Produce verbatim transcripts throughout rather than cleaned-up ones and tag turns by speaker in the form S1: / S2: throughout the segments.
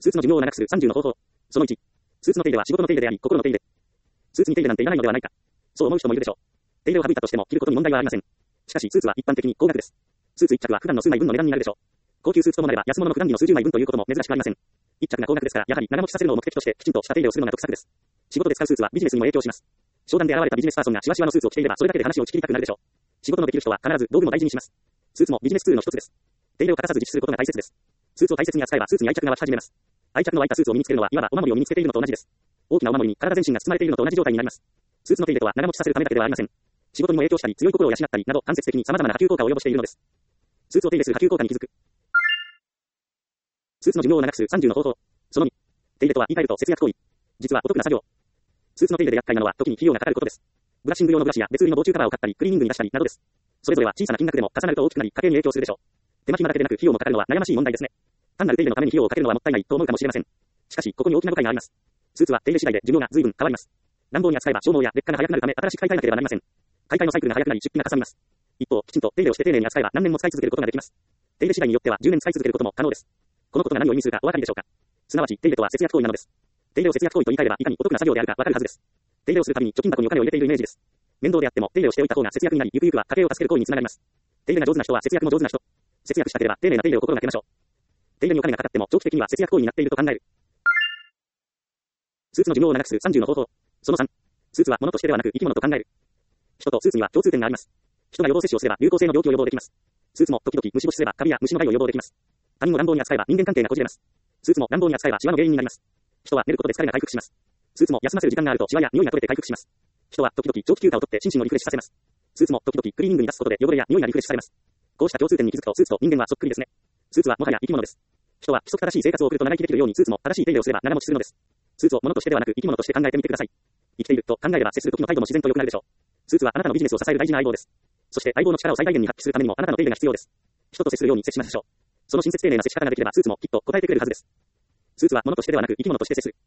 S1: スーツの寿命を長くするさんじゅうの方法。そのいち。スーツの手入れは仕事の手入れであり、心の手入れ。スーツに手入れなんていらないのではないか。そう思う人もいるでしょう。手入れを省いたとしても着ることに問題はありません。しかしスーツは一般的に高額です。スーツいっ着は普段の数枚分の値段になるでしょう。高級スーツともなれば安物の普段着の数十枚分ということも珍しくありません。一着が高額ですから、やはり長持ちさせるのを目的としてきちんとした手入れをするのが得策です。仕事で使うスーツはビジネスにも影響します。商談で現れたビジネスパーソンがシワシワのスーツを着ていればそれだけで話を打ち切りたくなるでしょう。仕事のできる人は必ず道具も大事にします。スーツもビジネスツールの一つです。手入れを欠かさず実施することが大切です。スーツを大切に扱えばスーツに愛着が湧き始めます。愛着の湧いたスーツを身につけるのはいわばお守りを身につけているのと同じです。大きなお守りに体全身が包まれているのと同じ状態になります。スーツの手入れとは長持ちさせるためだけではありません。仕事にも影響したり強い心を養ったりなど間接的に様々な波及効果を及ぼしているのです。スーツを手入れする波及効果に気づく。スーツの寿命を長くするさんじゅうの方法。そのに。手入れとは言い換えると節約行為。実はお得な作業。スーツの手入れで厄介なのは時に費用がかかることです。ブラッシング用のブラシや別売りの防虫カバーを買ったりクリーニングに出したりなどです。それぞれは小さな金額でも重なると大きくなり家計に影響するでしょう。手間暇だけでなく費用もかかるのは悩ましい問題ですね。単なる手入れのために費用をかけるのはもったいないと思うかもしれません。しかしここに大きな誤解があります。スーツは手入れ次第で寿命が随分変わります。乱暴に扱えば消耗や劣化が早くなるため新しく買い替えなければなりません。買い替えのサイクルが早くなり出費がかさみます。一方、きちんと手入れをして丁寧に扱えば何年も使い続けることができます。手入れ次第によってはじゅうねん使い続けることも可能です。このことが何を意味するかお分かりでしょうか。すなわち手入れとは節約行為なのです。手入れを節約行為と言い換えればいかにお得な作業であるかわかるはずです。手入れをするために貯金箱にお金を入れているイメージです。面倒であっても手入れをしておいた方が節約になり、ゆくゆくは家計を助ける行為につながります。手入れが上手な人は節約も上手な人。節約したければ丁寧な手入れを心がけましょう。手入れにお金がかかっても長期的には節約行為になっていると考える。スーツの寿命を長くするさんじゅうの方法。そのさん。スーツは物としてではなく生き物と考える。人とスーツには共通点があります。人が予防接種をすれば流行性の病気を予防できます。スーツも時々虫干しすればカビや虫の害を予防できます。他人を乱暴に扱えば人間関係がこじれます。スーツも乱暴に扱えばシワの原因になります。人は寝ることで疲れが回復します。スーツも休ませる時間があるとシワや匂いが取れて回復します。人は時々長期休暇を取って心身をリフレッシュさせます。スーツも時々クリーニングに出すことで汚れや匂いがリフレッシュされます。こうした共通点に気づくとスーツと人間はそっくりですね。スーツはもはや生き物です。人は規則正しい生活を送ると長生きできるようにスーツも正しい手入れをすれば長持ちするのです。スーツを物としてではなく生き物として考えてみてください。生きていると考えれば接する時の態度も自然と良くなるでしょう。スーツはあなたのビジネスを支える大事な相棒です。そして相棒の力を最大限に発揮するためにもあなたの手入れが必要です。人と接するように接しましょう。その親切丁寧な接し方ができればスーツもきっと答えてくれるはずです。スーツは物としてではなく生き物として接する。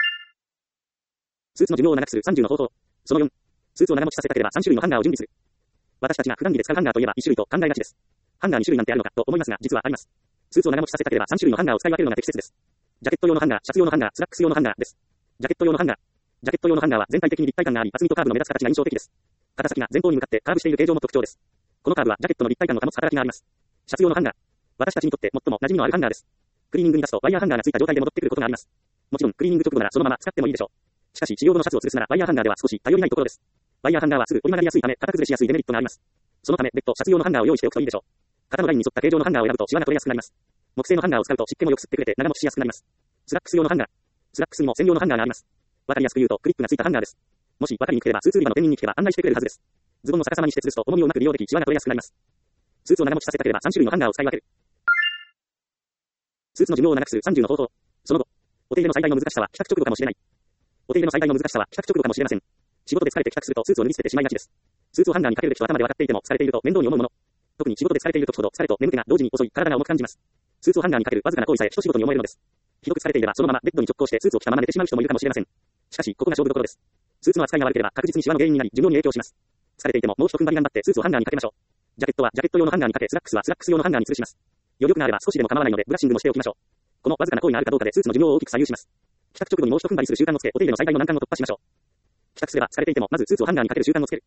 S1: スーツの寿命を長くするさんじゅうの方法。そのよん。スーツを長持ちさせたければさん種類のハンガーを準備する。私たちが普段着で使うハンガーといえばいち種類と考えがちです。ハンガーに種類なんてあるのかと思いますが実はあります。スーツを長持ちさせたければさん種類のハンガーを使い分けるのが適切です。ジャケット用のハンガー、シャツ用のハンガー、スラックス用のハンガーです。ジャケット用のハンガー。ジャケット用のハンガーは全体的に立体感があり厚みとカーブの目立つ形が印象的です。肩先が前方に向かってカーブしている形状も特徴です。このカーブはジャケットの立体感を保つ働きがあります。シャツ用のハンガー。私たちにとって最も馴染みのあるハンガーです。クリーニングに出すとワイヤーハンガーがついた状態で戻ってくることがあります。もちろんクリーニング直後ならそのまま使ってもいいでしょう。しかし使用後のシャツを吊るすならワイヤーハンガーでは少し頼りないところです。ワイヤーハンガーはすぐ折り曲がりやすいため型崩れしやすいデメリットがあります。そのため別途シャツ用のハンガーを用意しておくといいでしょう。型のラインに沿った形状のハンガーを選ぶとシワが取れやすくなります。木製のハンガーを使うと湿気もよく吸ってくれて長持ちしやすくなります。スラックス用のハンガー。スラックスにも専用のハンガーがあります。わかりやすく言うとクリップがついたハンガーです。もしわかりにくければスーツ売り場の店員に聞けば案内してくれるはずです。ズボンの逆さまにして吊るすと重みをうまく利用できシワが取れやすくなります。スーツを長持ちさせたければさん種類のハンガーを使い分ける。スーツの寿命を長くするさんじゅうの方法。その後、お手入れの最大の難しさは帰宅直後かもしれない。お手入れの最大の難しさは帰宅直後かもしれません。仕事で疲れて帰宅するとスーツを脱ぎ捨ててしまいがちです。スーツをハンガーにかけるべきと頭で分かっていても疲れていると面倒に思うもの。特に仕事で疲れている時ほど疲れと眠気が同時に襲い体が重く感じます。スーツをハンガーにかけるわずかな行為さえ一仕事に思えるのです。ひどく疲れていればそのままベッドに直行してスーツを着たまま寝てしまう人もいるかもしれません。しかしここが勝負どころです。スーツの扱いが悪ければ確実にシワの原因になり寿命に影響します。疲れていてももう一踏ん張り頑張ってスーツをハンガーにかけましょう。ジャケットはジャケット用のハンガーにかけスラックスはスラックス用のハンガーに吊るします。余力があれば少しでも構わないのでブラッシングもしておきましょう。このわずかな行為があるかどうかでスーツの寿命を大きく左右します。帰宅直後にもう一踏ん張りする習慣をつけお手入れの最大の難関を突破しましょう。帰宅すれば疲れていてもまずスーツをハンガーにかける習慣をつける。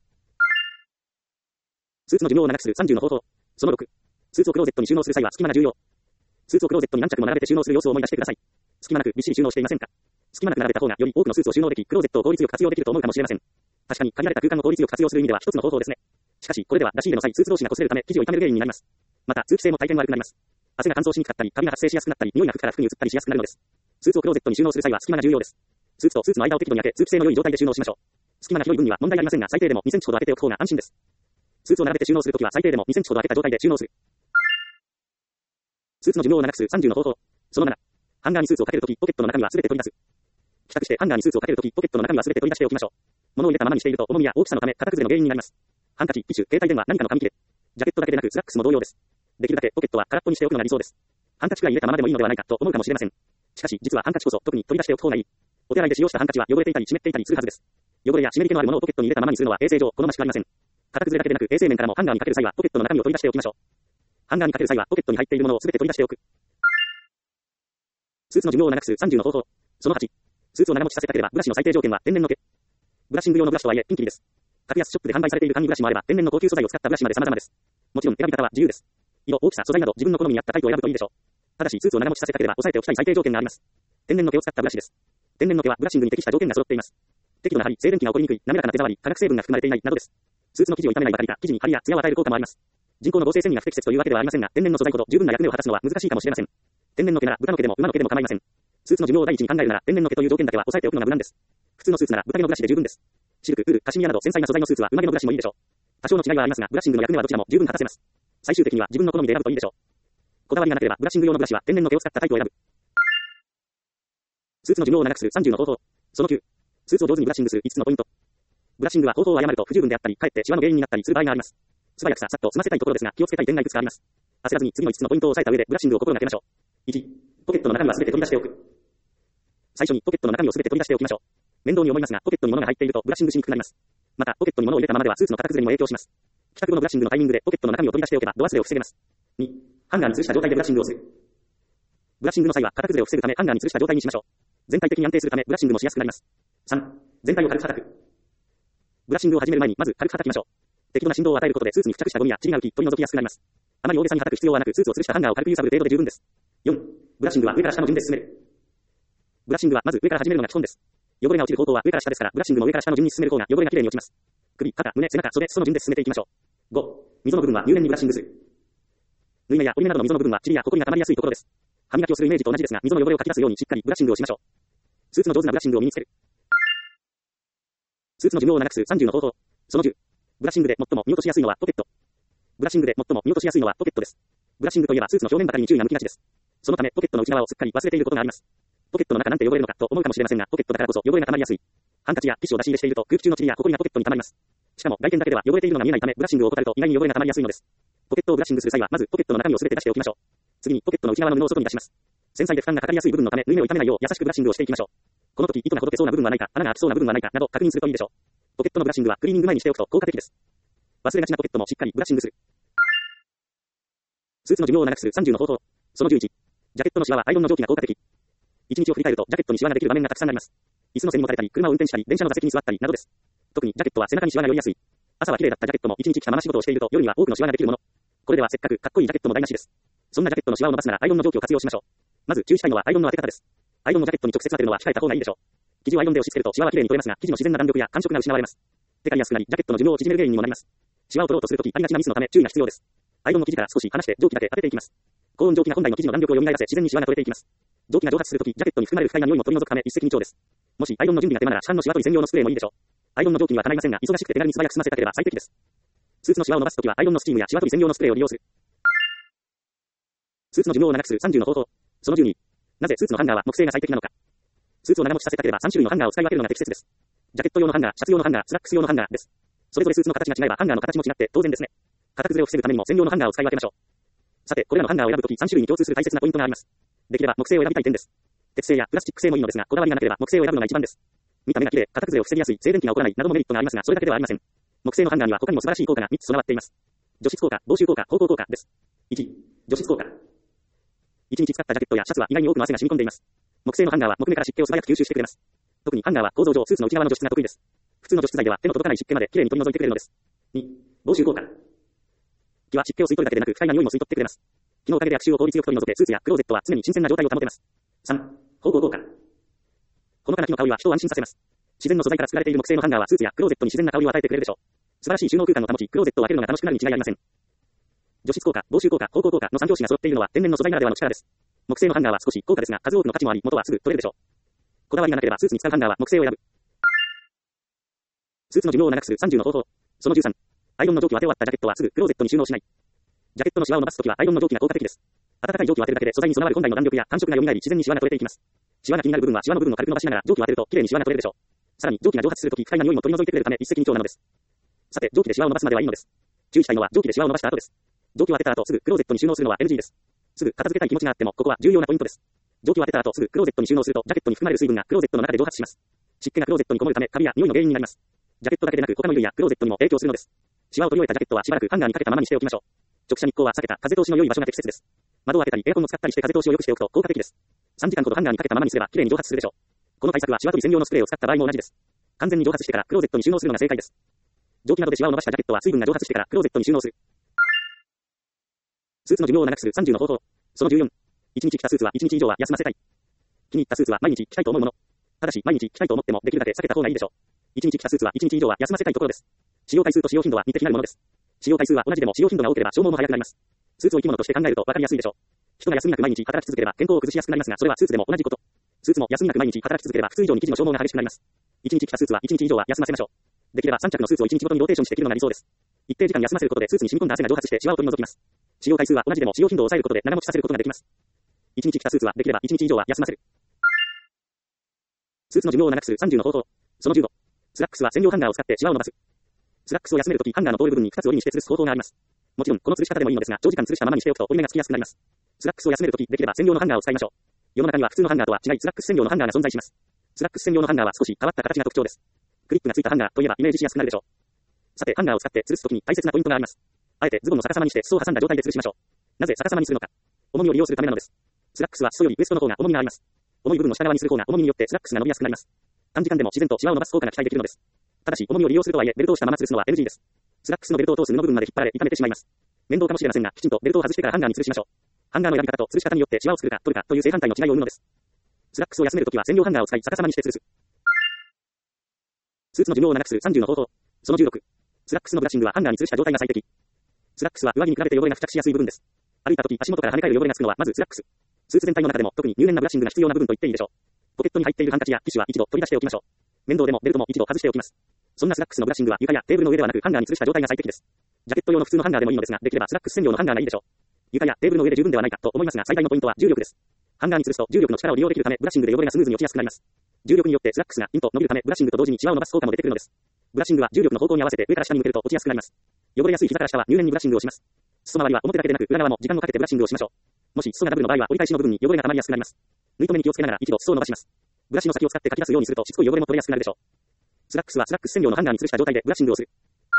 S1: スーツの寿命を長くするさんじゅうの方法。そのろく。スーツをクローゼットに収納する際は隙間が重要。スーツをクローゼットに何着も並べて収納する様子を思い出してください。隙間なくびっしり収納していませんか。隙間なく並べた方がより多くのスーツを収納でき、クローゼットを効率よく活用できると思うかもしれません。確かに限られた空間を効率よく活用する意味では一つの方法ですね。しかしこれでは出し入れの際スーツ同士が擦れるため生地を傷める原因になります。また通気性も大変悪くなります。汗が乾燥しにくかったり、カビが発生しやすくなったり、匂いが服から服に移ったりしやすくなるのです。スーツをクローゼットに収納する際は隙間が重要です。スーツとスーツの間を適度に開け、通気性の良い状態で収納しましょう。隙間が広い分には問題ありませんが、最低でもにセンチほど開けておく方が安心です。スーツを並べて収納するときは最低でもにセンチほど開けた状態で収納する。スーツの寿命を長くするさんじゅうの方法。そのなな。ハンガーにスーツをかけるとき、ポケットの中身はすべて取り出す。帰宅してハンガーにスーツをかけるとき、ポケットの中身はすべて取り出しておきましょう。物を入れたままにしていると重みや大きさのため型崩れの原因になります。ハンカチ、ティッシュ、携帯電話、何かの紙切れ。ジャケットだけでなくスラックスも同様です。できるだけポケットは空っぽにしておくのが理想です。ハンカチくらい入れたままでもいいのではないかと思うかもしれません。しかし実はハンカチこそ特に取り出しておく方がいい。お手洗いで使用したハンカチは汚れていたり湿っていたりするはずです。汚れや湿り気のあるものをポケットに入れたままにするのは衛生上好ましくありません。型崩れだけでなく衛生面からもハンガーにかける際はポケットの中身を取り出しておきましょう。ハンガーにかける際はポケットに入っているものをすべて取り出しておく。 スーツの寿命を長くするさんじゅうの方法。そのはち。スーツを長持ちさせたければブラシの最低条件は天然の毛。ブラッシング用のブラシとはいえ、ピンキリです。格安ショップで販売されている簡易ブラシもあれば、天然の高級素材を使ったブラシまで様々です。もちろん選び方は自由です。色、大きさ、素材など自分の好みに合ったタイプを選ぶといいでしょう。ただし、スーツを長持ちさせたければ押さえておきたい最低条件があります。天然の毛を使ったブラシです。天然の毛はブラッシングに適した条件が揃っています。適度な張り、静電気が起こりにくい、滑らかな手触り、化学成分が含まれていないなどです。スーツの生地を傷めないばかりか、生地に張りや艶を与える効果もあります。人工の合成繊維が不適切というわけではありませんが、天然の素材ほど十分な役目を果たすのは難しいかもしれません。天然の毛なら豚の毛でも馬の毛でも構いません。スーツの寿命を第一に考えるなら、天然の毛という条件だけは押さえておくのが無難です。普通のスーツなら豚毛のブラシで十分です。シルク、ウール、カシミヤなど繊細な素材のスーツは馬毛のブラシもいいでしょう。多少の違いはありますが、ブラッシングの役目はどちらも十分果たせます。最終的には自分の好みで選ぶといいでしょう。こだわりがなければ、ブラッシング用のブラシは天然の毛を使ったタイプを選ぶ。スーツの寿命を長くするさんじゅうの方法。そのきゅう。スーツを上手にブラッシングするいつつのポイント。ブラッシングは方法を誤ると不十分であったり、かえってシワの原因になったりする場合があります。素早くささっと済ませたいところですが、気をつけたい点がいくつかあります。焦らずに次のいつつのポイントを押さえた上でブラッシングを心がけましょう。いち. ポケットの中身はすべて取り出しておく。最初にポケットの中身をすべて取り出しておきましょう。面倒に思いますが、ポケットに物が入っているとブラッシングしにくくなります。また、ポケットに物を入れたままではスーツの型崩れにも影響します。帰宅後のブラッシングのタイミングでポケットの中身を取り出しておけばド忘れを防げます。に. ハンガーに吊るした状態でブラッシングをする。ブラッシングの際は型崩れを防ぐためハンガーに吊るした状態にしましょう。全体的に安定するためブラッシングもしやすくなります。さん. 全体を軽く叩く。ブラッシングを始める前にまず軽く叩きましょう。適度な振動を与えることでスーツに付着したゴミや塵が浮き取り除きやすくなります。あまり大げさに叩く必要はなく、スーツを吊るしたハンガーを軽く揺さぶる程度で十分です。よん. ブラッシングは上から下の順で進める。ブラッシングはまず上から始めるのが基本です。汚れが落ちる方向は上から下ですから、ブラッシングも上から下の順に進める方が汚れがきれいに落ちます。首、肩、胸、背中、袖、裾の順で進めていきましょう。ご. 溝の部分は入念にブラッシングする。縫い目や折り目などの溝の部分は塵や埃が溜まりやすいところです。歯磨きをするイメージと同じですが、溝の汚れをかき出すようにしっかりブラッシングをしましょう。スーツの上手なブラッシングを身につける。スーツの寿命を長くするさんじゅうの方法。そのじゅう。ブラッシングで最も見落としやすいのはポケット。ブラッシングで最も見落としやすいのはポケットです。ブラッシングといえばスーツの表面ばかりに注意が向きがちです。そのためポケットの内側をすっかり忘れていることがあります。ポケットの中なんて汚れるのかと思うかもしれませんが、ポケットだからこそ汚れが溜まりやすい。ハンカチやティッシュを出し入れしていると空気中の塵や埃がポケットに溜まります。しかも外見だけでは汚れているのが見えないため、ブラッシングを怠ると意外に汚れが溜まりやすいのです。ポケットをブラッシングする際はまずポケットの中身をすべて出しておきましょう。次にポケットの内側の布を外に出します。繊細で負担がかかりやすい部分のため、縫い目を傷めないよう優しくブラッシングをしていきましょう。この時糸がほどけそうな部分はないか、穴が開きそうな部分はないかなど確認するといいでしょう。ポケットのブラッシングはクリーニング前にしておくと効果的です。忘れがちなポケットもしっかりブラッシングする。スーツの寿命を長くするさんじゅうの方法。そのじゅういち。ジャケットのシワはアイロンの蒸気が効果的。一日を振り返るとジャケットにシワができる場面がたくさんあります。椅子の背にもたれたり、車を運転したり、電車の座席に座ったりなどです。特にジャケットは背中にシワが寄りやすい。朝は綺麗だったジャケットも一日着たまま仕事をしていると夜には多くのシワができるもの。これではせっかくかっこいいジャケットも台無しです。そんなジャケットのシワを伸ばすならアイロンの蒸気を活用しましょう。まず注意したいのはアイロンの当て方です。アイロンのジャケットに直接当てるのは控えた方がいいでしょう。生地をアイロンで押し付けるとシワは綺麗に取れますが、生地の自然な弾力や感触が失われます。テカりやすくなり、ジャケットの寿命を縮める原因にもなります。シワを取ろうとするときありがちなミスのため注意が必要です。アイロンの生地から少し離して蒸気だけ当てていきます。高温蒸気が本来の生地の弾力を蘇らせ自然にシワが取れていきます。蒸気が蒸発するとき、ジャケットに含まれる不快な匂いも取り除くため一石二鳥です。もしアイロンの準備が手間なら市販のシワ取り専用のスプレーもいいでしょう。アイロンの蒸気にはかないませんが、忙しくて手軽に素早く済ませたければ最適です。スーツのシワを伸ばすときはアイロンのスチームやシワ取り専用のスプレーを利用する。スーツの寿命を長くするさんじゅうの方法。そのじゅうに。なぜスーツのハンガーは木製が最適なのか。スーツを長持ちさせたければさん種類のハンガーを使い分けるのが適切です。ジャケット用のハンガー、シャツ用のハンガー、スラックス用のハンガーです。それぞれスーツの形が違えばハンガーの形も違って当然ですね。型崩れを防ぐためにも専用のハンガーを使い分けましょう。さて、これらのハンガーを選ぶときさん種類に共通する大切なポイントがあります。できれば木製を選びたい点です。鉄製やプラスチック製もいいのですが、こだわりがなければ木製を選ぶのが一番です。見た目が綺麗、型崩れを防ぎやすい、静電気が起こらないなどのメリットがありますが、それだけではありません。木製のハンガーには他にも素晴らしい効果がみっつ備わっています。除湿効果、防臭効果、芳香効果です。いち. 除湿効果。いちにち使ったジャケットやシャツは意外に多くの汗が染み込んでいます。木製のハンガーは木目から湿気を素早く吸収してくれます。特にハンガーは構造上スーツの内側の除湿が得意です。普通の除湿剤では手の届かない湿気まで綺麗に取り除いてくれるのです。に. 防臭効果。木は湿気を吸い取るだけでなく不快な匂いも吸い取ってくれます。木のおかげで悪臭を効率よく取り除け、スーツやクローゼットは常に新鮮な状態を保てます。さん. 芳香効果。ほのかな木の香りは人を安心させます。自然の素材から作られている木製のハンガーはスーツやクローゼットに自然な香りを与えてくれるでしょう。素晴らしい収納空間を保ち、クローゼットを開けるのが楽しくなるに違いありません。除湿効果、防臭効果、芳香効果のさん拍子が揃っているのは天然の素材ならではの力です。木製のハンガーは少し高価ですが数多くの価値もあり、元はすぐ取れるでしょう。こだわりがなければスーツに使うハンガーは木製を選ぶ。スーツの寿命を長くするさんじゅうの方法。そのじゅうさん。アイロンの蒸気を当て終わったジャケットはすぐクローゼットに収納しない。ジャケットのシワを伸ばすときはアイロンの蒸気が効果的です。暖かい蒸気を当てるだけで素材に備わる本来の弾力や感触が蘇り自然にシワが取れていきます。シワが気になる部分はシワの部分を軽く伸ばしながら蒸気を当てると綺麗にシワが取れるでしょう。さらに蒸気が蒸発するとき不快な匂いも取り除いてくれるため一石二鳥なのです。さて蒸気でシワを伸ばすまではいいのです。注意したいのは蒸気でシワを伸ばした後です。蒸気を当てた後すぐクローゼットに収納するのは エヌジー です。すぐ片付けたい気持ちがあってもここは重要なポイントです。蒸気を当てた後すぐクローゼットに収納するとジャケットに含まれる水分がクローゼットの中で蒸発します。湿気がクローゼットにこもるためカビや匂いの原因になります。ジャケットだけでなく他の衣類やクローゼットにも影響するのです。シワを取り終えたジャケットはしばらくハンガーにかけたままにしておきましょう。直射日光は避けた風通しの良い場所が適切です。窓を開けたりエアコンを使ったりして風通しを良くしておくと効果的です。 さんじかんほどハンガーにかけたままにすればきれいに蒸発するでしょう。この対策はシワ取り専用のスプレーを使った場合も同じです。完全に蒸発してからクローゼットに収納するのが正解です。蒸気などでシワを伸ばしたジャケットは水分が蒸発してからクローゼットに収納する。スーツの寿命を長くするさんじゅうの方法。そのじゅうよん。いちにち着たスーツはいちにち以上は休ませたい。気に入ったスーツは毎日着たいと思うもの。ただし毎日着たいと思ってもできるだけ避けた方がいいでしょう。いちにち着たスーツはいちにち以上は休ませたいところです。使用回数と使用頻度は似て非なるものです。使用回数は同じでも使用頻度が多ければ消耗も早くなります。スーツを生き物として考えると分かりやすいでしょう。人が休みなく毎日働き続ければ健康を崩しやすくなりますが、それはスーツでも同じこと。スーツも休みなく毎日働き続ければ普通以上に生地の消耗が激しくなります。いちにち着たスーツはいちにち以上は休ませましょう。できればさん着のスーツをいちにちごとにローテーションして着るのが理想です。一定時間休ませることでスーツに染み込んだ汗が蒸発してシワを取り除きます。使用回数は同じでも使用頻度を抑えることで長持ちさせることができます。いちにち着たスーツはできればいちにち以上は休ませる。スーツの寿命を長くするさんじゅうの方法。そのじゅうご。スラックスは専用ハンガーを使ってシワを伸ばす。スラックスを休めるときハンガーの通る部分にふたつ折りにして吊るす方法があります。もちろんこの吊るし方でもいいのですが、長時間吊るしたままにしておくと折り目がつきやすくなります。スラックスを休めるときできれば専用のハンガーを使いましょう。世の中には普通のハンガーとは違いスラックス専用のハンガーが存在します。スラックス専用のハンガーは少し変わった形が特徴です。クリップがついたハンガーといえばイメージしやすくなるでしょう。さて、ハンガーを使って吊るすときに大切なポイントがあります。あえてズボンの逆さまにして裾を挟んだ状態で吊るしましょう。なぜ逆さまにするのか。重みを利用するためなのです。スラックスは裾よりウエストの方が重みがあります。重い部分の下側にする方が重みによってスラックスが伸びやすくなります。短時間でも自然とシワを伸ばす効果が期待できるのです。ただし、重みを利用するとはいえ、ベルトをしたまま吊るすのは エヌジー です。スラックスのベルトを通す布部分まで引っ張られ傷めてしまいます。面倒かもしれませんが、きちんとベルトを外してからハンガーに吊るしましょう。ハンガーのやり方と吊るし方によってシワを作るか取るかという正反対の違いを生むのです。スラックスを休めるときは専用ハンガーを使い逆さまにして吊るす。スーツの寿命を長くするさんじゅうの方法。そのじゅうろく。スラックスのブラッシングはハンガーに吊るした状態が最適。スラックスは上着に比べて汚れが付着しやすい部分です。歩いたとき足元から跳ね返る汚れがつくのはまずスラックス。スーツ全体の中でも特に入念なブラッシングが必要な部分と言っていいでしょう。ポケットに入っているハンカチやティッシュは一度取り出しておきましょう。面倒でもベルトも一度外しておきます。そんなスラックスのブラッシングは床やテーブルの上ではなくハンガーに吊るした状態が最適です。ジャケット用の普通のハンガーでもいいのですが、できればスラックス専用のハンガーがいいでしょう。床やテーブルの上で十分ではないかと思いますが、最大のポイントは重力です。ハンガーに吊るすと重力の力を利用できるため、ブラッシングで汚れがスムーズに落ちやすくなります。重力によってスラックスがピンと伸びるため、ブラッシングと同時にシワを伸ばす効果も出てくるのです。ブラッシングは重力の方向に合わせて上から下に向けると落ちやすくなります。汚れやすい膝から下は入念にブラッシングをします。裾周りは表だけでなく裏側も時間をかけてブラッシングをしましょう。もし裾がダブルの場合は折り返しの部分に汚れが溜まりやすくなります。縫い留めに気をつけながら一度裾を伸ばします。ブラシの先を使ってかき出すようにするとしつこい汚れも取れやすくなるでしょう。スラックスはスラックス専用のハンガーに吊るした状態でブラッシングをする。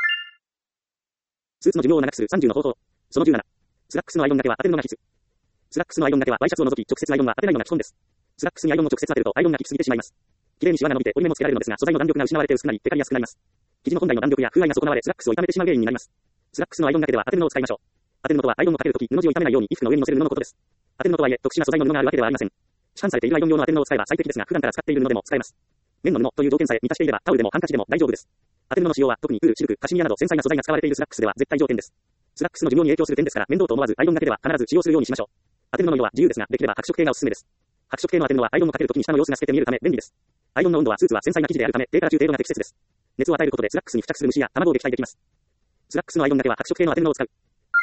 S1: スーツの寿命を長くするさんじゅうの方法。そのじゅうなな。スラックスのアイロンがけは当てるのが必須。スラックスのアイロンがけはワイシャツを除き直接アイロンは当てないのが基本です。スラックスにアイロンを直接当てるとアイロンが効きすぎてしまいます。綺麗にシワが伸びて折り目もつけられるのですが、素材の弾力が失われて薄くなり、テカりやすくなります。生地の本来の弾力や風合いが損なわれ、スラックスを傷めてしまう原因になります。スラックスのアイロンがけでは当てるのを使いましょう。当てるのとはアイロンをかけるとき、布地を傷めないように衣服の上に乗せる布のことです。当てるのとはいえ、特殊な素材の布があるわけではありません。市販されているアイロン用の当て布を使えば最適ですが、普段から使っている布でも使えます。綿の布という条件さえ満たしていれば、タオルでもハンカチでも大丈夫です。当て布の使用は特にウール、シルク、カシミヤなど繊細な素材が使われているスラックスでは絶対条件です。スラックスの寿命に影響する点ですから面倒と思わずアイロンがけでは必ず使用するようにしましょう。当て布の色は自由ですが、できれば白色系がおすすめです。白色系の当て布はアイロンをかけるときに下の様子が透けて見えるため便利です。アイロンの温度はスーツは繊細な生地であるため低から中程度が適切です。熱を与えることでスラックスに付着する虫や卵を撃退できます。スラックスのアイロンがけは白色系の当て布を使う。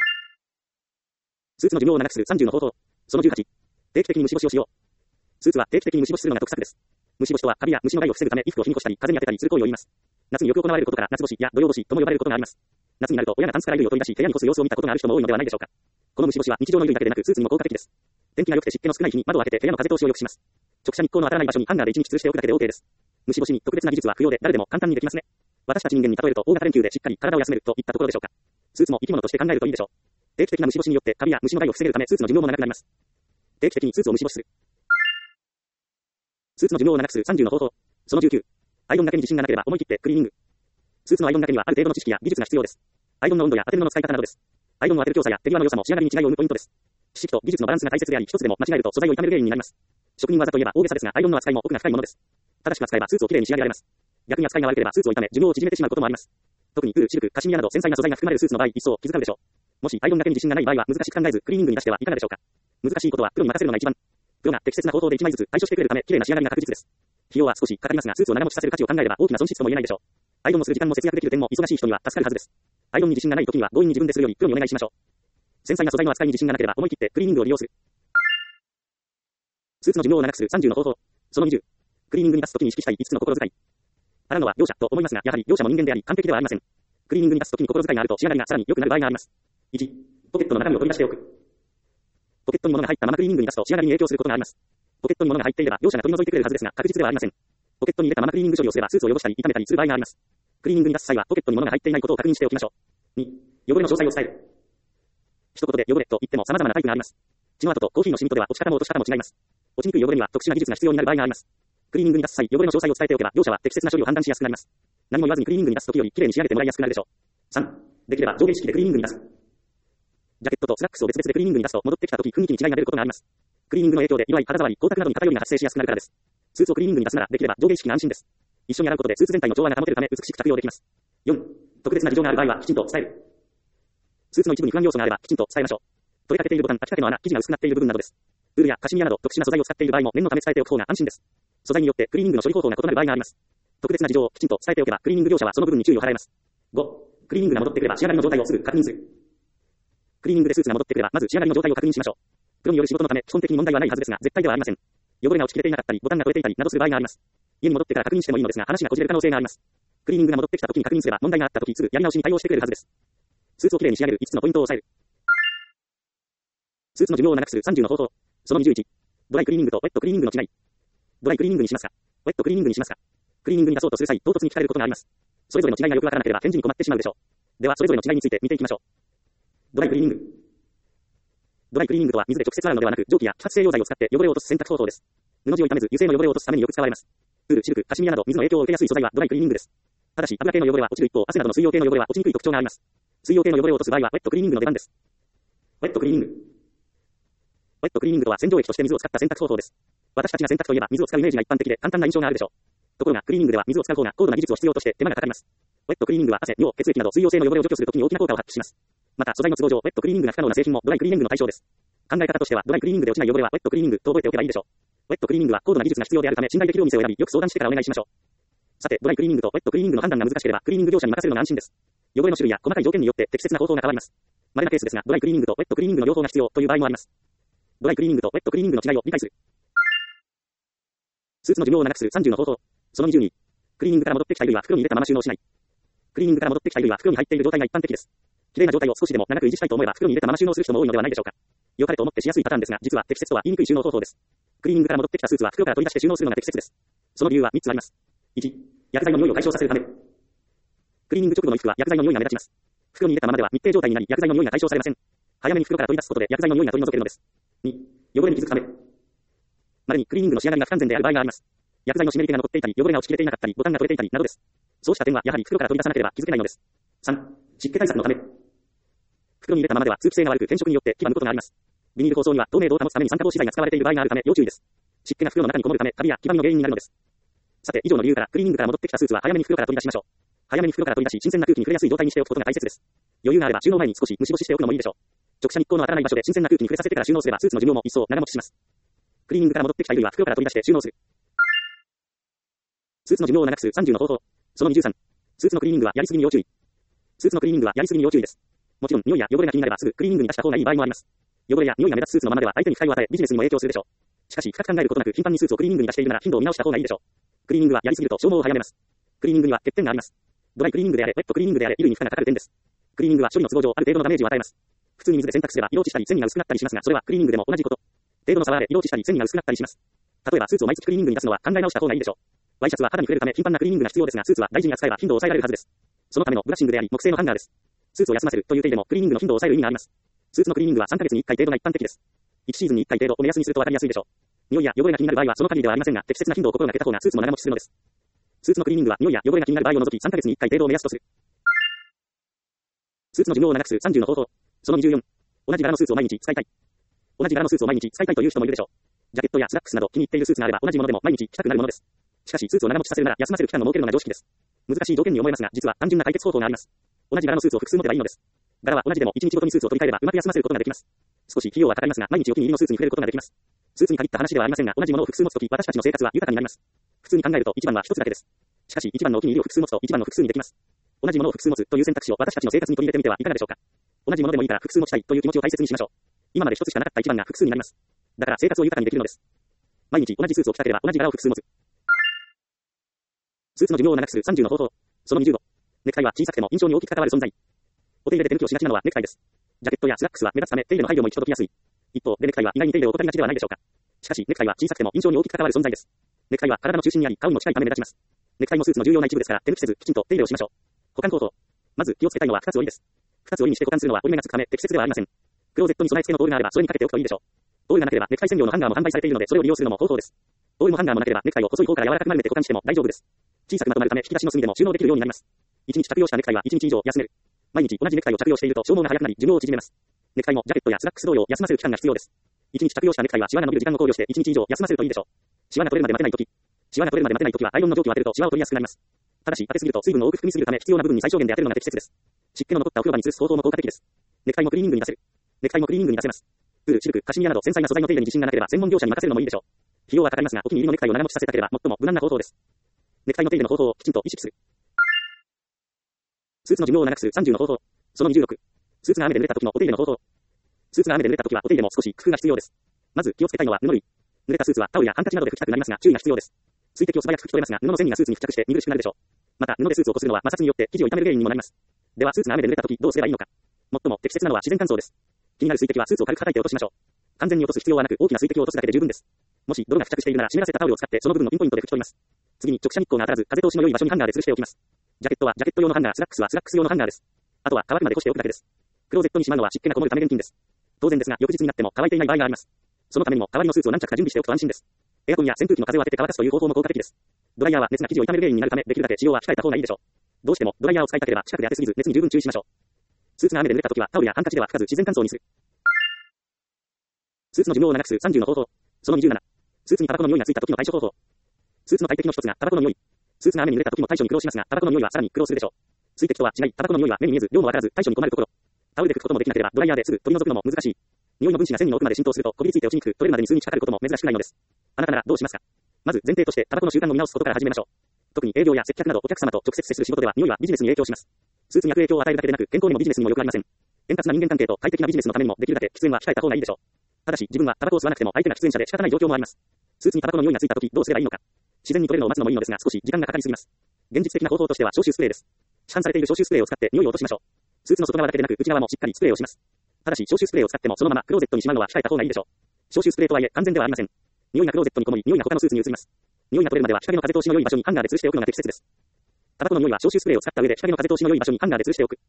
S1: スーツの寿命を長くするさんじゅうの方法。そのじゅうはち。定期的に虫干しをしよう。スーツは定期的に虫干しするのが得策です。虫干しとはカビや虫の害を防ぐため衣服を日に干したり風に当てたりする行為を言います。夏によく行われることから夏干しや土曜干しとも呼ばれることがあります。夏になると親がタンスから衣類を取り出し部屋に干す様子を見たことがある人も多いのではないでしょうか。この虫干しは日常の衣類だけでなくスーツにも効果的です。天気が良くて湿気の少ない日に窓を開けて部屋の風通しを良くします。直射日光の当たらない場所にハンガーで一日吊るしておくだけで OK です。虫干しに特別な技術は不要で誰でも簡単にできますね。私たち人間に例えると大型連休でしっかり体を休めるといったところでしょうか。スーツも生き物として考えるといいでしょう。定期的な虫干しによってカビや虫の害を防げるためスーツの寿命も長くなります。定期的にスーツを虫干しする。スーツの寿命を長くするさんじゅうの方法。そのじゅうきゅう。アイロンがけに自信がなければ思い切ってクリーニング。スーツのアイロンがけにはある程度の知識や技術が必要です。アイロンの温度や当て布の使い方などです。アイロンの当てる強さや手際の良さも仕上がりに違いを生むポイントです。知識と技術のバランスが大切であり、一つでも間違えると素材を傷める原因になります。職人技といえば大げさですが、アイロンの扱いも奥が深いものです。正しく扱えばスーツをきれいに仕上げられます。逆に扱いが悪ければスーツを傷め、寿命を縮めてしまうこともあります。特にウール、シルク、カシミヤなど繊細な素材が含まれるスーツの場合、一層気遣うでしょう。もしアイロンがけに自信がない場合は難しく考えずクリーニングに出してはいかがでしょうか。難しいことはプロに任せるのが一番。プロが適切な方法で一枚ずつ対処してくれるため、綺麗な仕上がりが確実です。費用は少しかかりますが、スーツを長持ちさせる価値を考えれば大きな損失とも言えないでしょう。アイロンをする時間も節約できる点も忙しい人には助かるはずです。アイロンに自信がない時には強引に自分でするよりプロにお願いしましょう。繊細な素材の扱いに自信がなければ思い切ってクリーニングを利用する。スーツの寿命を長くするさんじゅうの方法。そのにじゅう。クリーニングに出す時に意識したいいつつの心遣い。洗うのは業者と思いますが、やはり業者も人間であり完璧ではありません。クリーニングに出す時に心遣いがあると仕上がりがさらに良くなる場合があります。いち. ポケットの中身を取り出しておく。ポケットに物が入ったままクリーニングに出すと仕上がりに影響することがあります。ポケットに物が入っていれば業者が取り除いてくれるはずですが確実ではありません。ポケットに入れたままクリーニング処理をすればスーツを汚したり傷めたりする場合があります。クリーニングに出す際はポケットに物が入っていないことを確認しておきましょう。に. 汚れの詳細を伝える。一言で汚れと言っても様々なタイプがあります。血の跡とコーヒーのシミとでは落ち方も落とし方も違います。 落ちにくい汚れには特殊な技術が必要になる場合があります。クリーニングに出す際、汚れの詳細を伝えておけば、業者は適切な処理を判断しやすくなります。何も言わずにクリーニングに出すときより綺麗に仕上げてもらいやすくなるでしょう。さん、できれば上下意識でクリーニングに出す。ジャケットとスラックスを別々でクリーニングに出すと戻ってきたとき雰囲気に違いが出ることがあります。クリーニングの影響で色合い、肌触り、光沢などに偏りが発生しやすくなるからです。スーツをクリーニングに出すならできれば上下意識が安心です。一緒に洗うことでスーツ全体の調和が保てるため美しく着用できます。よん、特別な事情がある場合はきちんと伝える。スーツの一部に不安要素があればきちんと伝えましょう。取れかけているボタン、開きかけの穴、生地が薄くなっている部分などです。ウールやカシミヤなど特殊な素材を使っている場合も念のため伝えておく方が安心です。素材によってクリーニングの処理方法が異なる場合があります。特別な事情をきちんと伝えておけばクリーニング業者はその部分に注意を払います。ご、クリーニングが戻ってくれば仕上がりの状態をすぐ確認する。クリーニングでスーツが戻ってくればまず仕上がりの状態を確認しましょう。プロによる仕事のため基本的に問題はないはずですが絶対ではありません。汚れが落ちきれていなかったりボタンが取れていたりなどする場合があります。家に戻ってから確認してもいいのですが話がこじれる可能性があります。クリーニングが戻ってきた時に確認すれば問題があった時すぐやり直しに対応してくれるはずです。スーツをきれいに仕上げるいつつのポイントを押さえる。スーツの寿命を長くするさんじゅうの方法。そのにじゅういち。ドライクリーニングとウェットクリーニングの違い。ドライクリーニングにしますかウェットクリーニングにしますかクリーニングに出そうとする際、唐突に聞かれることがあります。それぞれの違いがよくわからなければ返事に困ってしまうでしょう。では、それぞれの違いについて見ていきましょう。ドライクリーニング。ドライクリーニングとは水で直接洗うのではなく、蒸気や揮発性溶剤を使って汚れを落とす洗濯方法です。布地を傷めず、油性の汚れを落とすためによく使われます。ウール、シルク、カシミヤなど水の影響を受けやすい素材はドライクリーニングです。ただし、油系の汚れは落ちる一方、汗などの水溶系の汚れは落ちにくい特徴があります。水溶系の汚れを落とす場合は、ウェットクリーニングの出番です。ウェットクリーニング。ウェットクリーニングとは洗浄液として水を使った洗濯方法です。私たちが洗濯といえば水を使うイメージが一般的で簡単な印象があるでしょう。ところが、クリーニングでは水を使う方が高度な技術を必要として手間がかかります。ウェットクリーニングは汗、尿、血液など水溶性の汚れを除去するときに大きな効果を発揮します。また、素材の都合上、ウェットクリーニングが不可能な製品もドライクリーニングの対象です。考え方としては、ドライクリーニングで落ちない汚れはウェットクリーニングと覚えておけばいいでしょう。ウェットクリーニングは高度な技術が必要であるため、信頼できるお店を選び、よく相談してからお願いしましょう。さて、ドライクリーニングとウェットクリーニングの判断が難しければ、クリーニング業者に任せるのが安心です。汚れの種類や細かい条件によって適切な方法が変わります。稀なケースですが、ドライクリーニングとウェットクリーニングの両方が必要という場合もあります。ドライクリーニングとウェットクリーニングの違いを理解する。スーツの寿命を長くするさんじゅうの方法。そのにじゅうに。クリーニングから戻ってきた衣類は袋に入れたまま収納しない。クリーニングから戻ってきた衣類は袋に入っている状態が一般的です。綺麗な状態を少しでも長く維持したいと思えば袋に入れたまま収納する人も多いのではないでしょうか。良かれと思ってしやすいパターンですが、実は適切とは言いにくい収納方法です。クリーニングから戻ってきたスーツは袋から取り出して収納するのが適切です。その理由はみっつあります。いち、薬剤の匂いを解消させるため。クリーニング直後の衣服は薬剤の匂いが目立ちます。袋に入れたままでは密閉状態になり薬剤の匂いが解消されません。早めに袋から取り出すことで薬剤の匂いが取り除けるのです。に、汚れに気づくため。まれにクリーニングの仕上がりが不完全である場合があります。薬剤の湿り気が残っていたり、汚れが落ちきれていなかったり、ボタンが取れていたりなどです。そうした点はやはり袋から取り出さなければ気づけないのです。さん、湿気対策のため。袋に入れたままでは通気性が悪く変色によって黄ばむことがあります。ビニール包装には透明度を保つために酸化防止剤が使われている場合があるため要注意です。湿気が袋の中にこもるためカビや黄ばみの原因になるのです。さて、以上の理由からクリーニングから戻ってきたスーツは早めに袋から取り出しましょう。早めに袋から取り出し、新鮮な空気に触れやすい状態にしておくことが大切です。余裕があれば収納前に少し虫干ししておくのもいいでしょう。直射日光の当たらない場所で新鮮な空気に触れさせてから収納すればスーツの寿命も一層長持ちします。クリーニングから戻ってきた衣類は袋から取り出して収納する。スーツの寿命を長くするさんじゅうの方法。そのにじゅうさん。スーツのクリーニングはやりすぎに要注意。スーツのクリーニングはやりすぎに要注意です。もちろん、匂いや汚れが気になればすぐクリーニングに出した方がいい場合もあります。汚れや匂いが目立つスーツのままでは相手に不快を与え、ビジネスにも影響するでしょう。しかし、深く考えることなく頻繁にスーツをクリーニングに出しているなら頻度を見直した方がいいでしょう。クリーニングはやりすぎると消耗を早めます。クリーニングには欠点があります。ドライクリーニングであれ、ウェットクリーニングであれ、衣類に負荷がかかる点です。クリーニングは処理の都合上ある程度のダメージを与えます。普通に水で洗濯すれば色落ちしたり繊維が薄くなったりしますが、それはクリーニングでも同じこと。程度の差はあれ、色落ちしたり繊維が薄くなったりします。例えばスーツを毎月クリーニングに出すのは考え直した方がいいでしょう。ワイシャツは肌に触れるため頻繁なクリーニングが必要ですが、スーツは大事に扱えば頻度を抑えられるはずです。そのためのブラッシングであり、木製のハンガーです。スーツを休ませるという手でもクリーニングの頻度を抑える意味があります。スーツのクリーニングはさんかげつにいっかい程度が一般的です。いちシーズンにいっかい程度を目安にするとわかりやすいでしょう。匂いや汚れが気になる場合はその限りではありませんが、適切な頻度を心がけた方がスーツも長持ちするのです。スーツのクリーニングは匂いや汚れが気になる場合を除きさんかげつにいっかい程度を目安とする。スーツの寿命を長くするさんじゅうの方法。そのにじゅうよん。同じ柄のスーツを毎日使いたい。同じ柄のスーツを毎日使いたいという人もいるでしょう。ジャケットやスラックスなど気に入っているスーツがあれば同じものでも毎日着たくなるものです。しかしスーツを長持ちさせるなら休ませる期間を設けるのが常識です。難しい条件に思えますが、実は単純な解決方法があります。同じ柄のスーツを複数持てばいいのです。柄は同じでもいちにちごとにスーツを取り替えればうまく休ませることができます。少し費用はかかりますが、毎日お気に入りのスーツに触れることができます。スーツに限った話ではありませんが、同じものを複数持つとき、私たちの生活は豊かになります。普通に考えると一番は一つだけです。しかし一番のお気に入りを複数持つと一番の複数にできます。同じものを複数持つという選択肢を私たちの生活に取り入れてみてはいかがでしょうか。同じものでもいいから複数持ちたいという気持ちを大切にしましょう。今まで一つしかなかった一番が複数になります。だから生活を豊かにできるのです。毎日同じスーツを着たければ同じ柄を複数持つ。スーツの寿命を長くするさんじゅうの方法。そのにじゅうご。ネクタイは小さくても印象に大きく関わる存在。お手入れで手抜きをしがちなのはネクタイです。ジャケットやスラックスは目立つため手入れの配慮も行き届きやすい。一方でネクタイは意外に手入れを怠りがちではないでしょうか。しかしネクタイは小さくても印象に大きく関わる存在です。ネクタイは体の中心にあり顔にも近いため目立ちます。ネクタイもスーツの重要な一部ですから手抜きせずきちんと手入れをしましょう。保管方法。まず気をつけたいのはふたつ折りです。ふたつ折りにして保管するのは折り目がつくため適切ではありません。クローゼットに備え付けのボールがあればそれにかけておくといいでしょう。 オールがなければネクタイ専用のハンガーも販売されているのでそれを利用するのも方法です。オールもハンガーもなければネクタイを細い方から柔らかく丸めて保管しても大丈夫です。小さくまとまるため引き出しの隅でも収納できるようになります。いちにち着用したネクタイはいちにち以上休める。毎日同じネクタイを着用していると消耗が早くなり寿命を縮めます。ネクタイもジャケットやスラックス同様休ませる期間が必要です。いちにち着用したネクタイはシワが伸びる時間を考慮していちにち以上休ませるといいでしょう。シワが取れるまで待てないとき、シワが取れるまで待てないときはアイロンの蒸気を当てるとシワを取りやすくなります。ただし当てすぎると水分を多く含みすぎるため必要な部分に最小限で当てるのが適切です。湿気の残ったお風呂場に移す方法も効果的です。ネクタイもクリーニングに出せる。ネクタイもクリーニングに出せます。ウール、シルク、カシミヤなど繊細な素材の手入れに自信がなければ専門業者に任せるのもいいでしょう。費用はかかりますがお気に入りのネクタイを長持ちさせたければ最も無難な方法です。ネクタイの手入れの方法をきちんと意識する。スーツの寿命を長くするさんじゅうの方法。そのにじゅうろく。スーツが雨で濡れた時のお手入れの方法。スーツが雨で濡れた時はお手入れも少し工夫が必要です。まず気をつけたいのは布類。濡れたスーツはタオルやハンカチなどで拭きたくなりますが注意が必要です。水滴を素早く拭き取れますが布の繊維がスーツに付着して見苦しくなるでしょう。また布でスーツをこするのは摩擦によって生地を傷める原因にもなります。ではスーツが雨で濡れた時どうすればいいのか。最も適切なのは自然乾燥です。気になる水滴はスーツを軽く叩いて落としましょう。完全に落とす必要はなく大きな水滴を落とすだけで十分です。もし泥が付着しているなら湿らせたタオルを使ってその部分のピンポイントで拭き取ります。次に直射日光が当たらず風通しの良い場所にハンガーで吊るしておきます。ジャケットはジャケット用のハンガー、スラックスはスラックス用のハンガーです。あとは乾くまで干しておくだけです。クローゼットにしまうのは湿気がこもるため厳禁です。当然ですが翌日になっても乾いていない場合があります。そのためにも代わりのスーツを何着か準備しておくと安心です。エアコンや扇風機の風を当てて乾かすという方法も効果的です。ドライヤーは熱が生地を傷める原因になるためできるだけ使用は控えた方がいいでしょう。どうしてもドライヤーを使いたければ近くで当てすぎず熱に十分注意しましょう。スーツが雨で濡れた時はタオルやハンカチでは拭かず自然乾燥にする。スーツの寿命を長くするさんじゅうの方法。そのにじゅうなな。スーツにタバコの匂いがついた時の対処方法。スーツの大敵の一つがタバコの匂い。スーツが雨に濡れた時も対処に苦労しますがタバコの匂いはさらに苦労するでしょう。水滴とは違いタバコの匂いは目に見えず量もわからず対処に困るところ。タオルで拭くこともできなければドライヤーですぐ取り除くのも難しい。匂いの分子が線に奥まで浸透するとこびりついて落ちにくく取れるまでに数日かかることも珍しくないのです。あなたならどうしますか。まず前提としてタバコの習慣を見直すことから始めましょう。特に営業や接客などお客様と直接接する仕事では匂いはビジネスに影響します。スーツに悪影響を与えるだけでなく健康にもビジネスにも良くありません。円滑な人間関係と快適なビジネスのためにもできるだけ喫煙は控えた方がいいでしょう。ただし自分はタバコを吸わなくても相手が喫煙者で仕方ない状況もあります。スーツにタバコの匂いがついた時どうすればいいのか。自然に取れるのを待つのもいいのですが少し時間がかかりすぎます。現実的な方法としては消臭スプレーです。市販されている消臭スプレーを使って匂いを落としましょう。スーツの外側だけでなく内側もしっかりスプレーをします。ただし消臭スプレーを使ってもそのままクローゼットにしまうのは控えた方がいいでしょう。消臭スプレーとはいえ完全ではありません。匂いがクローゼットにこもり匂いが他のスーツに移ります。匂いが取れるまでは日陰の風通しの良い場所にハンガーで吊るしておくのが適切です。タバコの匂いは消臭スプレーを使った上で日陰の風通しの良い場所にハンガーで吊るしておく。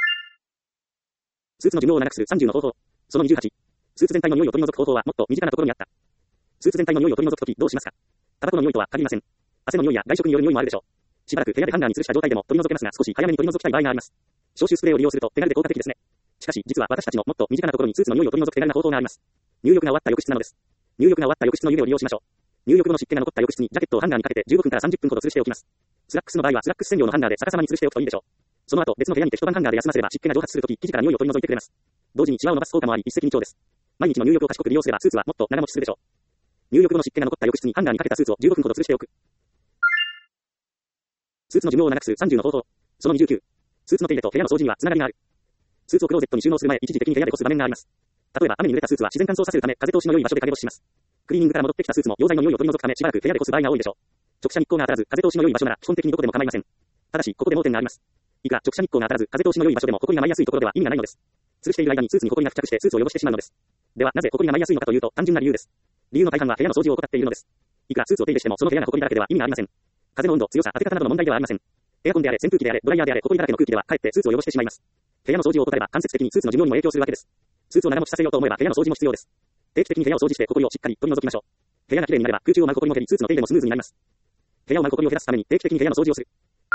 S1: スーツの寿命を長くするさんじゅうの方法。そのにじゅうはち。スーツ全体の匂いを取り除く方法はもっと身近なところにあった。スーツ全体の匂いを取り除くときどうしますか。タバコの匂いとは限りません。汗の匂いや外食による匂いもあるでしょう。しばらく部屋でハンガーに吊るした状態でも取り除けますが少し早めに取り除きたい場合があります。消臭スプレーを利用すると手軽で効果的ですね。しかし実は私たちのもっと身近なところにスーツの匂いを取り除く手軽な方法があります。入浴が終わった浴室なのです。入浴が終わった浴室の湯気を利用しましょう。入浴後の湿気が残った浴室にジャケットをハンガーにかけてじゅうごふんからさんじゅっぷんほど吊るしておきます。スラックスの場合はスラックス専用のハンガーで逆さまに吊るしておくといいでしょう。その後別の部屋にて一晩ハンガーで休ませれば湿気が蒸発するとき生地から匂いを取り除いてくれます。同時にシワを伸ばす効果もあり一石二鳥です。毎日の入浴を賢く利用すればスーツはもっと長持ちするでしょう。入浴後の湿気が残った浴室にハンガーにかけたスーツをじゅうごふんほど吊るしておく。スーツの寿命を長くするさんじゅうの方法。そのにじゅうきゅう。スーツの手入れと部屋の掃除にはつながりがある。スーツをクローゼットに収納する前一時的に部屋で干す場面があります。例えば雨に濡れたスーツは自然乾燥させるため風通しの良い場所で陰干しします。クリーニングから戻ってきたスーツも溶剤の匂いを取り除くためしばらく部屋で干す場合が多いでしょう。直射日光が当たらず風通しの良い場所なら基本的にどこでも構いません。ただしここで盲点があります。いくら直射日光が当たらず風通しの良い場所でも埃が舞いやすいところでは意味がないのです。吊るしている間にスーツに埃が付着してスーツを汚してしまうのです。ではなぜ埃が舞いやすいのかというと単純な理由です。理由の大半は部屋の掃除を怠っているのです。いくらスーツを手入れしてもその部屋が埃だらけでは意味がありません。風の温度、強さ、当て方などの問題ではありません。エアコンであれ扇風機であれドライヤーであれ埃だらけの空気ではかえってスーツを汚してしまいます。部屋の掃除を怠れば間接的にスーツの寿命にも影響するわけです。スーツを長持ちさせようと思えば部屋の掃除も必要です。定期的に部屋を掃除して埃をしっかり取り除きましょう。部屋がきれいになれば空中を舞う埃も減りスーツの手入れもスムーズになります。部屋を舞う埃を減らすために定期的に部屋の掃除をする。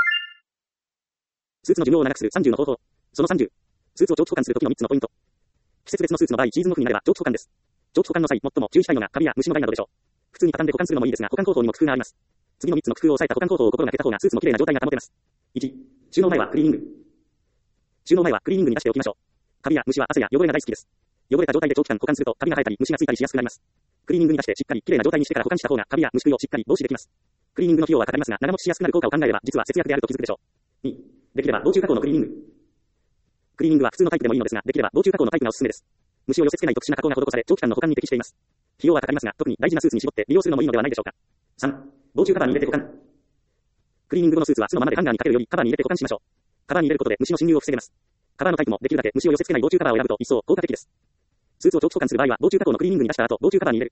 S1: スーツの寿命を長くするさんじゅうの方法。そのさんじゅう。スーツを長期保管するときのみっつのポイント。季節別のスーツの場合シーズンオフになれば長期保管です。長期保管の際最も注意したいのがカビや虫の害などでしょう。普通に畳んで保管するのもいいですが保管方法にも工夫があります。次のみっつの工夫を抑えた保管方法を心がけた方がスーツのきれいな状態が保てます。いち. 収納前はクリーニング。収納前はクリーニングに出しておきましょう。カビや虫は汗や汚れが大好きです。汚れた状態で長期間保管するとカビが生えたり虫がついたりしやすくなります。クリーニングに出してしっかりきれいな状態にしてから保管した方がカビや虫食いをしっかり防止できます。クリーニングの費用はかかりますが長持ちしやすくなる効果を考えれば実は節約であると気づくでしょう。に. できれば防虫加工のクリーニング。クリーニングは普通のタイプでもいいのですができれば防虫加工のタイプがおすすめです。虫を寄せ付けない特殊な加工が施され長期間の保管に適しています。費用はかかりますが特に大事なスーツに絞って利用するのもいいのではないでしょうか。さん. 防虫カバーに入れて保管。クリーニング後のスーツはそのままでハンガーにかけるよりカバーに入れて保管しましょう。カバーに入れることで虫の侵入を防げます。カバーのタイプもできるだけ虫を寄せ付けない防虫カバーを選ぶと一層効果的です。スーツを長期保管する場合は防虫加工のクリーニングに出した後防虫カバーに入れる。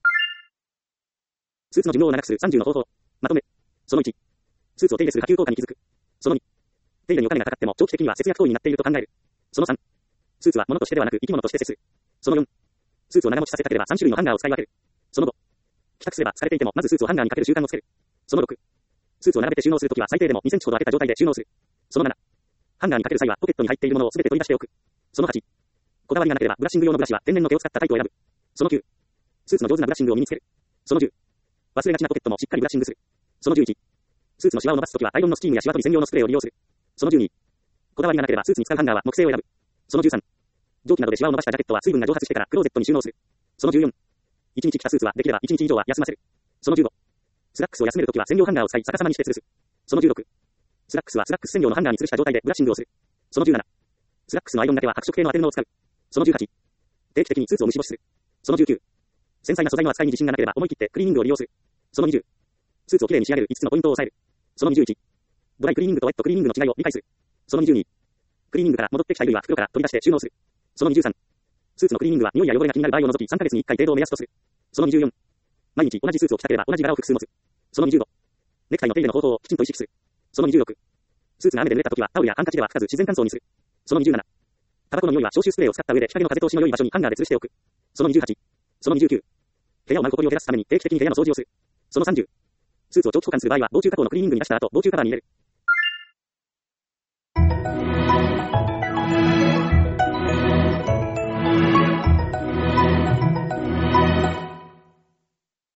S1: スーツの寿命を長くするさんじゅうの方法。まとめ。そのいち。スーツを手入れする波及効果に気づく。そのに。手入れにお金がかかっても長期的には節約行為になっていると考える。そのさん。スーツは物としてではなく生き物として接する。そのよん。ススーツを長持ちさせたければさん種類のハンガーを使い分ける。その後、帰宅すれば疲れていてもまずスーツをハンガーにかける習慣をつける。そのろく、スーツを並べて収納するときは最低でもにセンチほど開けた状態で収納する。そのなな、ハンガーにかける際はポケットに入っているものをすべて取り出しておく。そのはち、こだわりがなければブラッシング用のブラシは天然の毛を使ったタイプを選ぶ。そのきゅう、スーツの上手なブラッシングを身につける。そのじゅう、忘れがちなポケットもしっかりブラッシングする。そのじゅういち、スーツのシワを伸ばすときはアイロンのスチームやシワ取り専用のスプレーを利用する。そのじゅうに、こだわりがなければスーツに使うハンガーは木製を選ぶ。そのじゅうさん、蒸気などでシワを伸ばしたジャケットは水分が蒸発してからクローゼットに収納する。そのじゅうよん、いちにち着たスーツはできればいちにち以上は休ませる。そのじゅうご、スラックスを休めるときは専用ハンガーを使い逆さまにして吊るす。そのじゅうろく、スラックスはスラックス専用のハンガーに吊るした状態でブラッシングをする。そのじゅうなな、スラックスのアイロンがけは白色系の当て布を使う。そのじゅうはち、定期的にスーツを虫干しする。そのじゅうきゅう、繊細な素材の扱いに自信がなければ思い切ってクリーニングを利用する。そのにじゅう、スーツをきれいに仕上げるいつつのポイントを押さえる。そのにじゅういち、ドライクリーニングとウェットクリーニングの違いを理解する。そのにじゅうに、クリーニングから戻ってきた衣類は袋から取り出して収納する。そのにじゅうさん、スーツのクリーニングは匂いや汚れが気になる場合を除きさんかげつにいっかい程度を目安とする。そのにじゅうよん、毎日同じスーツを着たければ同じ柄を複数持つ。そのにじゅうご、ネクタイの手入れの方法をきちんと意識する。そのにじゅうろく、スーツが雨で濡れた時はタオルやハンカチでは拭かず自然乾燥にする。そのにじゅうなな、タバコの匂いは消臭スプレーを使った上で日陰の風通しの良い場所にハンガーで吊るしておく。そのにじゅうはち、そのにじゅうきゅう、部屋を舞う埃を減らすために定期的に部屋の掃除をする。そのさんじゅう、スーツを長期保管する場合は防虫加工のクリーニングに出した後防虫カバーに入れる。